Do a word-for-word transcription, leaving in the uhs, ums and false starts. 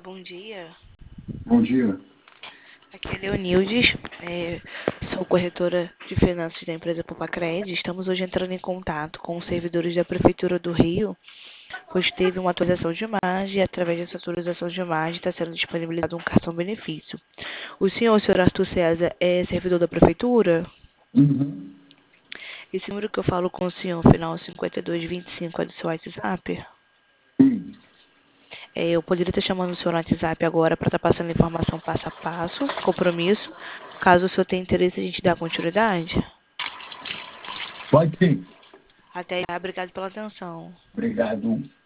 Bom dia. Bom dia. Aqui é Leonildes, é, sou corretora de finanças da empresa Popacred. Estamos hoje entrando em contato com os servidores da Prefeitura do Rio, pois teve uma atualização de imagem e através dessa atualização de imagem está sendo disponibilizado um cartão benefício. O senhor, o senhor Arthur César, é servidor da Prefeitura? Uhum. Esse número que eu falo com o senhor, final cinquenta e dois vinte e cinco, é do seu WhatsApp? Sim. É, eu poderia estar chamando o senhor no WhatsApp agora para estar passando informação passo a passo, compromisso. Caso o senhor tenha interesse, a gente dá continuidade. Pode sim. Até já, obrigado pela atenção. Obrigado.